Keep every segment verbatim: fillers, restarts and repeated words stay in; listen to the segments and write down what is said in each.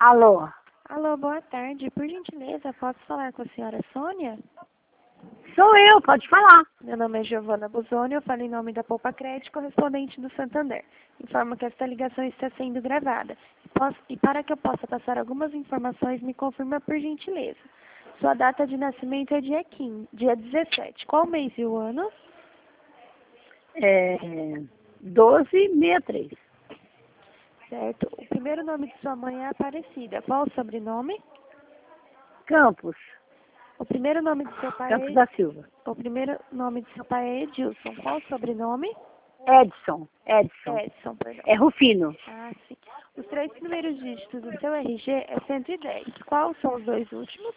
Alô? Alô, boa tarde. Por gentileza, posso falar com a senhora Sônia? Sou eu, pode falar. Meu nome é Giovana Buzoni, eu falo em nome da Poupa Crédito, correspondente do Santander. Informo que esta ligação está sendo gravada. E, posso, e para que eu possa passar algumas informações, me confirma por gentileza. Sua data de nascimento é dia quinze, dia dezessete. Qual mês e o ano? É doze sessenta e três. Certo. O primeiro nome de sua mãe é Aparecida. Qual o sobrenome? Campos. O primeiro nome de seu pai Campos é... da Silva. O primeiro nome de seu pai é Edilson. Qual o sobrenome? Edson. Edson. Edson, perdão. É Rufino. Ah, sim. Os três primeiros dígitos do seu R G é cento e dez. Quais são os dois últimos?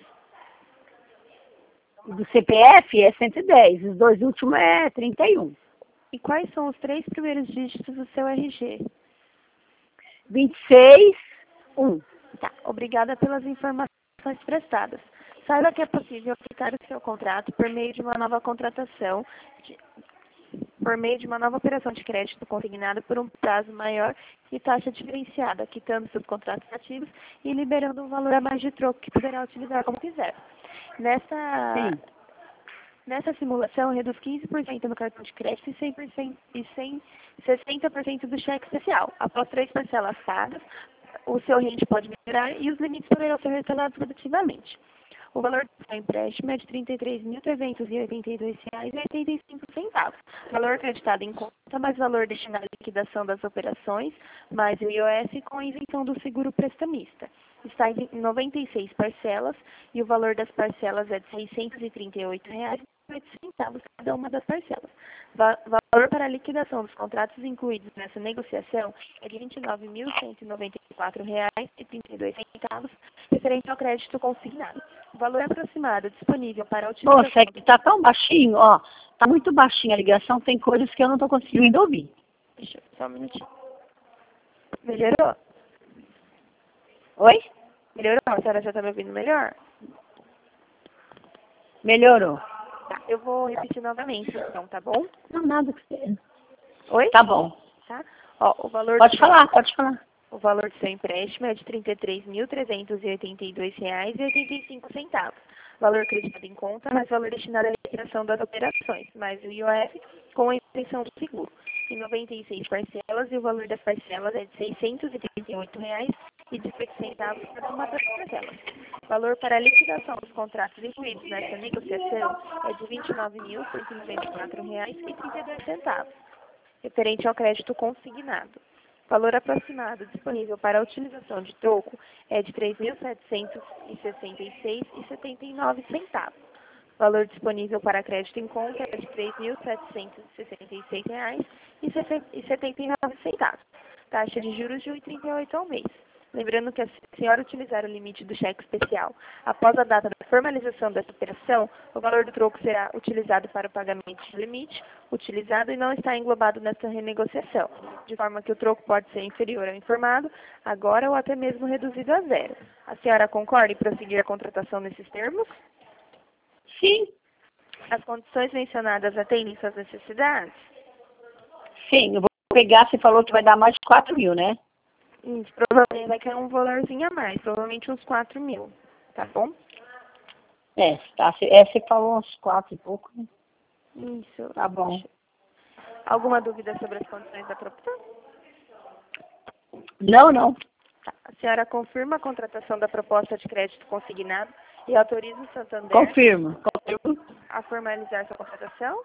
Do C P F é cento e dez. Os dois últimos é trinta e um. E quais são os três primeiros dígitos do seu R G? vinte e seis, um. Tá. Obrigada pelas informações prestadas. Saiba que é possível aplicar o seu contrato por meio de uma nova contratação, de, por meio de uma nova operação de crédito consignado por um prazo maior e taxa diferenciada, quitando seus contratos ativos e liberando um valor a mais de troco que poderá utilizar como quiser. Nessa, Sim. nessa simulação, reduz quinze por cento no cartão de crédito e, cem por cento, e cem, sessenta por cento do cheque especial. Após três parcelas pagas, o seu rende pode melhorar e os limites poderão ser restaurados produtivamente. O valor do seu empréstimo é de trinta e três mil trezentos e oitenta e dois reais e oitenta e cinco centavos. Valor acreditado em conta, mais valor destinado à liquidação das operações, mais o I O S com a isenção do seguro prestamista. Está em noventa e seis parcelas e o valor das parcelas é de seiscentos e trinta e oito reais e oito centavos cada uma das parcelas. Va valor para a liquidação dos contratos incluídos nessa negociação é de vinte e nove mil cento e noventa e quatro reais e trinta e dois centavos, referente ao crédito consignado. O valor aproximado disponível para a utilização... Moça, é que tá tão baixinho, ó. Tá muito baixinho a ligação, tem coisas que eu não tô conseguindo ouvir. Deixa eu... Só um minutinho. Melhorou? Oi? Melhorou? A senhora já está me ouvindo melhor? Melhorou. Tá, eu vou repetir novamente, então, tá bom? Não, nada que você... Oi? Tá bom. Tá? Ó, o valor... Pode do... falar, pode falar. O valor do seu empréstimo é de trinta e três mil trezentos e oitenta e dois reais e oitenta e cinco centavos. Valor acreditado em conta, mais valor destinado à liquidação das operações, mais o I O F com a isenção do seguro. Em noventa e seis parcelas e o valor das parcelas é de seiscentos e trinta e oito reais e dezoito centavos cada uma das parcelas. Valor para a liquidação dos contratos incluídos nessa negociação é de vinte e nove mil cento e noventa e quatro reais e trinta e dois centavos, referente ao crédito consignado. Valor aproximado disponível para a utilização de troco é de três mil setecentos e sessenta e seis reais e setenta e nove centavos. Valor disponível para crédito em conta é de três mil setecentos e sessenta e seis reais e setenta e nove centavos. Taxa de juros de um vírgula trinta e oito ao mês. Lembrando que, se a senhora utilizar o limite do cheque especial após a data da formalização dessa operação, o valor do troco será utilizado para o pagamento de limite utilizado e não está englobado nessa renegociação, de forma que o troco pode ser inferior ao informado, agora ou até mesmo reduzido a zero. A senhora concorda em prosseguir a contratação nesses termos? Sim. As condições mencionadas atendem suas necessidades? Sim, eu vou pegar, você falou que vai dar mais de quatro mil, né? Isso, provavelmente vai cair um valorzinho a mais, provavelmente uns quatro mil, tá bom? É, tá, é, você falou uns quatro e pouco, né? Isso. Tá bom. Alguma dúvida sobre as condições da proposta? Não, não. Tá. A senhora confirma a contratação da proposta de crédito consignado e autoriza o Santander Confirmo. Confirmo. a formalizar sua contratação?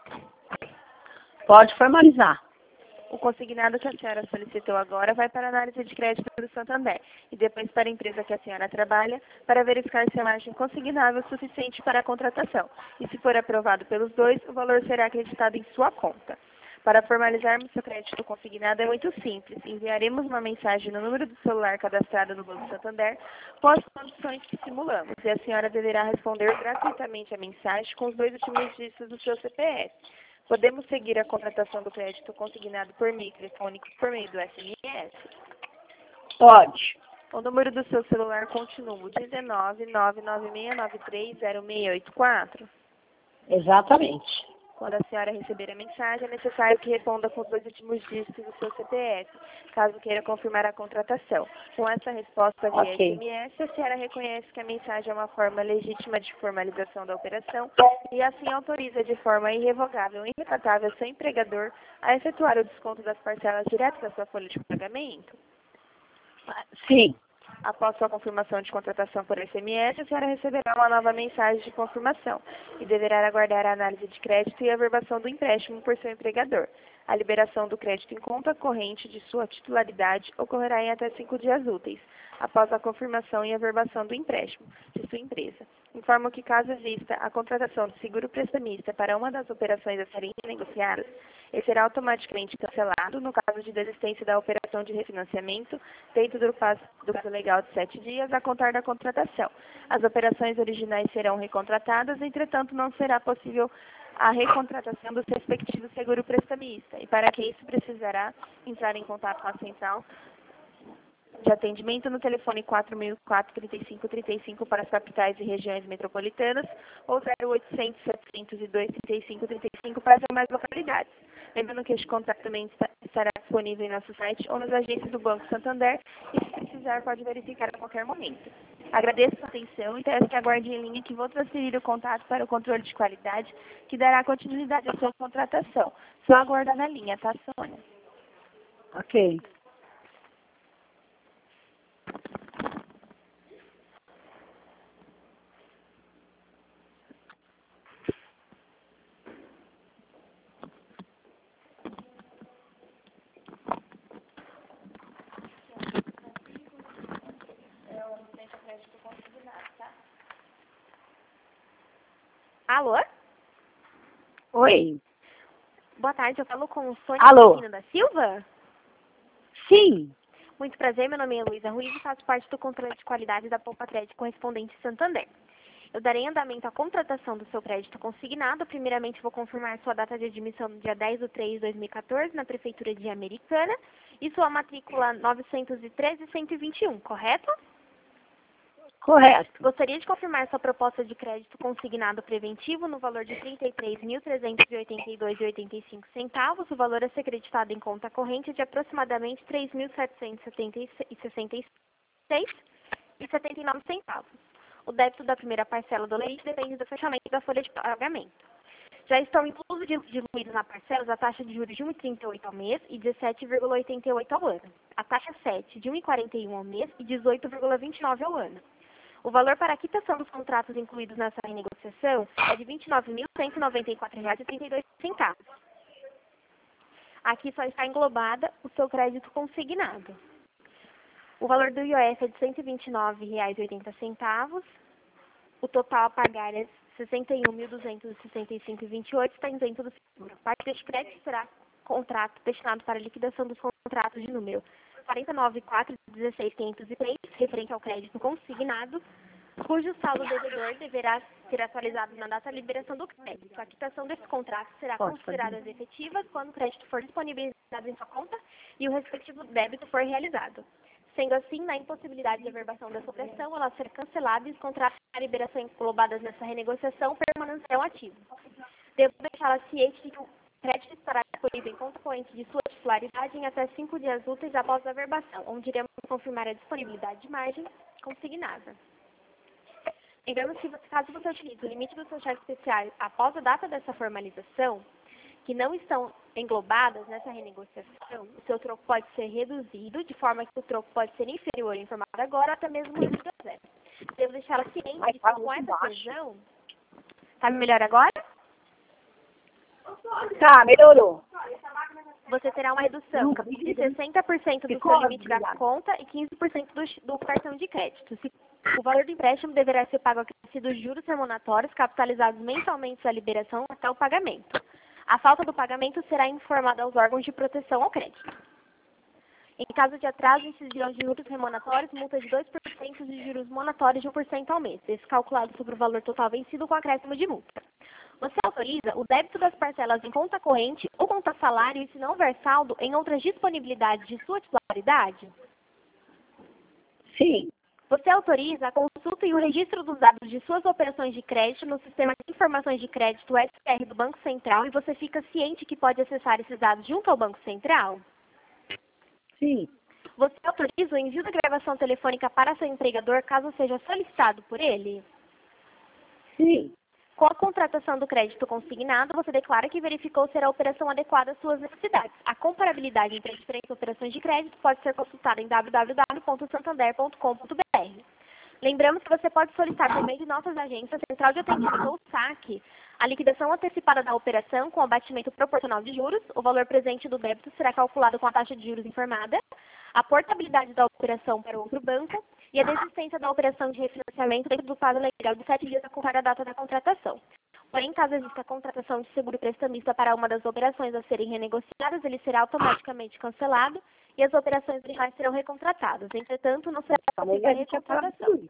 Pode formalizar. O consignado que a senhora solicitou agora vai para a análise de crédito do Santander e depois para a empresa que a senhora trabalha para verificar se a margem consignável é suficiente para a contratação. E se for aprovado pelos dois, o valor será acreditado em sua conta. Para formalizarmos seu crédito consignado é muito simples. Enviaremos uma mensagem no número do celular cadastrado no Banco Santander com as condições que simulamos e a senhora deverá responder gratuitamente a mensagem com os dois últimos dígitos do seu C P F. Podemos seguir a contratação do crédito consignado por meio telefônico por meio do S M S? Pode. O número do seu celular continua o um nove nove nove seis nove três zero seis oito quatro? Exatamente. Quando a senhora receber a mensagem, é necessário que responda com os dois últimos dígitos do seu C P F, caso queira confirmar a contratação. Com essa resposta via Ok. S M S, a senhora reconhece que a mensagem é uma forma legítima de formalização da operação e assim autoriza de forma irrevogável e irretratável seu empregador a efetuar o desconto das parcelas direto da sua folha de pagamento. Sim. Após sua confirmação de contratação por S M S, a senhora receberá uma nova mensagem de confirmação e deverá aguardar a análise de crédito e a averbação do empréstimo por seu empregador. A liberação do crédito em conta corrente de sua titularidade ocorrerá em até cinco dias úteis, após a confirmação e averbação do empréstimo de sua empresa. Informo que, caso exista a contratação de seguro prestamista para uma das operações a serem negociadas, ele será automaticamente cancelado no caso de desistência da operação de refinanciamento dentro do prazo, do prazo legal de sete dias a contar da contratação. As operações originais serão recontratadas, entretanto, não será possível a recontratação do respectivo seguro prestamista, e para que isso precisará entrar em contato com a central de atendimento no telefone quatro mil e quatro, trinta e cinco, trinta e cinco para as capitais e regiões metropolitanas ou zero oitocentos, setecentos e dois, trinta e cinco, trinta e cinco para as demais localidades. Lembrando que este contato também está, estará disponível em nosso site ou nas agências do Banco Santander e, se precisar, pode verificar a qualquer momento. Agradeço a atenção e peço que aguarde em linha que vou transferir o contato para o controle de qualidade, que dará continuidade à sua contratação. Só aguardar na linha, tá, Sônia? Ok. Alô? Oi. Boa tarde, eu falo com Sônia Alô? Cristina da Silva? Sim. Muito prazer, meu nome é Luísa Ruiz e faço parte do controle de qualidade da Poupa Crédito Correspondente Santander. Eu darei andamento à contratação do seu crédito consignado. Primeiramente, vou confirmar sua data de admissão no dia dez de três de dois mil e quatorze, na Prefeitura de Americana, e sua matrícula novecentos e treze, cento e vinte e um, correto? Correto. Gostaria de confirmar sua proposta de crédito consignado preventivo no valor de trinta e três mil, trezentos e oitenta e dois reais e oitenta e cinco centavos. O valor a ser creditado em conta corrente é de aproximadamente três mil setecentos e sessenta e seis reais e setenta e nove centavos. O débito da primeira parcela do leite depende do fechamento da folha de pagamento. Já estão inclusos diluídos na parcela a taxa de juros de um vírgula trinta e oito ao mês e dezessete vírgula oitenta e oito ao ano. A taxa sete de um vírgula quarenta e um ao mês e dezoito vírgula vinte e nove ao ano. O valor para a quitação dos contratos incluídos nessa renegociação é de vinte e nove mil, cento e noventa e quatro reais e trinta e dois centavos. Aqui só está englobada o seu crédito consignado. O valor do I O F é de cento e vinte e nove reais e oitenta centavos. O total a pagar é sessenta e um mil, duzentos e sessenta e cinco reais e vinte e oito centavos, está isento do seguro. Parte deste crédito será contrato destinado para a liquidação dos contratos de número quarenta e nove, quatro, dezesseis, quinhentos e três, referente ao crédito consignado, cujo saldo devedor deverá ser atualizado na data de liberação do crédito. A quitação desse contrato será Pode, considerada pode. efetiva quando o crédito for disponibilizado em sua conta e o respectivo débito for realizado. Sendo assim, na impossibilidade de averbação dessa operação, ela será cancelada e os contratos de liberação englobadas nessa renegociação permanecerão ativos. Devo deixá-la ciente de que o crédito estará disponível em conta corrente de sua titularidade em até cinco dias úteis após a averbação, onde iremos confirmar a disponibilidade de margem consignada. Lembrando que, caso você utilize o limite do seu cheque especial após a data dessa formalização, que não estão englobadas nessa renegociação, o seu troco pode ser reduzido, de forma que o troco pode ser inferior em formato agora, ou até mesmo reduzido a zero. Devo deixá-la ciente de que com essa decisão... Está melhor agora? Tá, melhorou. Você terá uma redução Nunca, de sessenta por cento do Ficou seu limite da obrigada. conta e quinze por cento do, do cartão de crédito. Se- O valor do empréstimo deverá ser pago acrescido dos juros remuneratórios capitalizados mensalmente à liberação até o pagamento. A falta do pagamento será informada aos órgãos de proteção ao crédito. Em caso de atraso, incidirão de juros remuneratórios, multa de dois por cento de juros monatórios de um por cento ao mês, esse calculado sobre o valor total vencido com acréscimo de multa. Você autoriza o débito das parcelas em conta corrente ou conta salário e, se não houver saldo, em outras disponibilidades de sua titularidade? Sim. Você autoriza a consulta e o registro dos dados de suas operações de crédito no Sistema de Informações de Crédito S P R do Banco Central e você fica ciente que pode acessar esses dados junto ao Banco Central? Sim. Você autoriza o envio da gravação telefônica para seu empregador caso seja solicitado por ele? Sim. Com a contratação do crédito consignado, você declara que verificou ser a operação adequada às suas necessidades. A comparabilidade entre as diferentes operações de crédito pode ser consultada em w w w ponto santander ponto com ponto b r. Lembramos que você pode solicitar por meio de nossas agências, Central de Atendimento ou saque, a liquidação antecipada da operação com abatimento proporcional de juros. O valor presente do débito será calculado com a taxa de juros informada, a portabilidade da operação para outro banco e a desistência da operação de refinanciamento dentro do prazo legal de sete dias a contar a data da contratação. Porém, caso exista a contratação de seguro prestamista para uma das operações a serem renegociadas, ele será automaticamente cancelado e as operações originais serão recontratadas. Entretanto, não será possível a recontratação.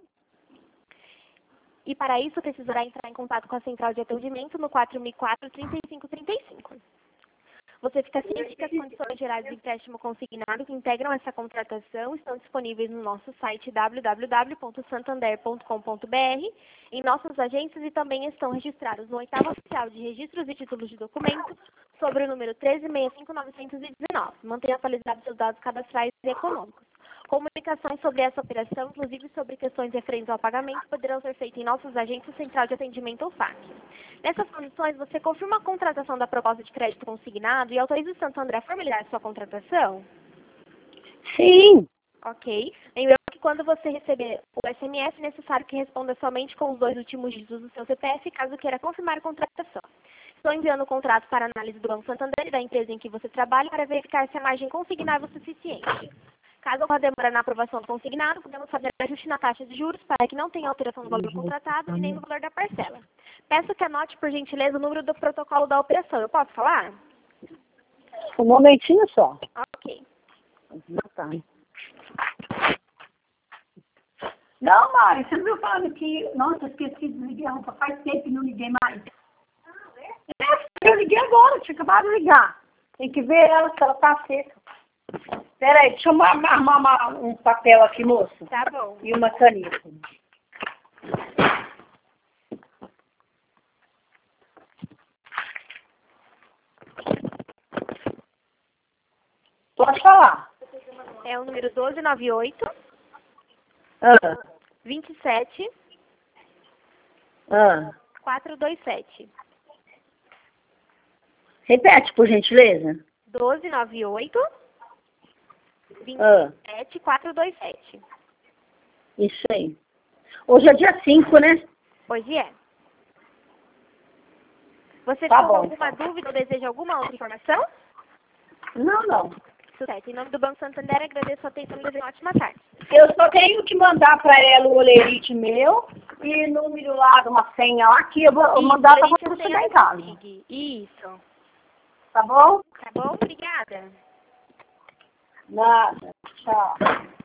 E para isso, precisará entrar em contato com a Central de Atendimento no quatro mil e quatro, trinta e cinco trinta e cinco. Você fica ciente que as condições gerais de empréstimo consignado que integram essa contratação estão disponíveis no nosso site w w w ponto santander ponto com ponto b r, em nossas agências e também estão registrados no oitavo oficial de registros e títulos de documentos sobre o número treze mil sessenta e cinco mil novecentos e dezenove. Mantenha atualizados seus dados cadastrais e econômicos. Comunicações sobre essa operação, inclusive sobre questões referentes ao pagamento, poderão ser feitas em nossas agências Central de Atendimento ou saque. Nessas condições, você confirma a contratação da proposta de crédito consignado e autoriza o Santander a formalizar sua contratação? Sim. Ok. Lembrando que quando você receber o S M S, é necessário que responda somente com os dois últimos dígitos do seu C P F, caso queira confirmar a contratação. Estou enviando o contrato para análise do Banco Santander e da empresa em que você trabalha para verificar se a margem consignável é suficiente. Caso ocorra demora na aprovação do consignado, podemos fazer ajuste na taxa de juros para que não tenha alteração do valor contratado e nem no valor da parcela. Peço que anote, por gentileza, o número do protocolo da operação. Eu posso falar? Um momentinho só. Ok. Tá. Não, Mari, você não viu falando que... Nossa, esqueci de ligar a roupa. Faz tempo que não liguei mais. É, eu liguei agora, tinha acabado de ligar. Tem que ver ela, se ela tá seca. Peraí, deixa eu arrumar um papel aqui, moço. Tá bom. E uma caneta. Pode falar. É o número doze noventa e oito, Ah. vinte e sete, Ah. quatrocentos e vinte e sete. Repete, por gentileza. doze noventa e oito, vinte Ah. e sete, quatrocentos e vinte e sete. Isso aí. Hoje é dia cinco, né? Hoje é. Você Tá ficou com bom, alguma então. dúvida ou deseja alguma outra informação? Não, não. Certo. Em nome do Banco Santander, agradeço a atenção e desejo uma ótima tarde. Eu só tenho que mandar para ela o olerite meu e número lá de uma senha lá que eu vou Isso, mandar para Leite, você a senha chegar em do casa. Config. Isso. Tá bom? Tá bom? Obrigada. Nada. Tchau.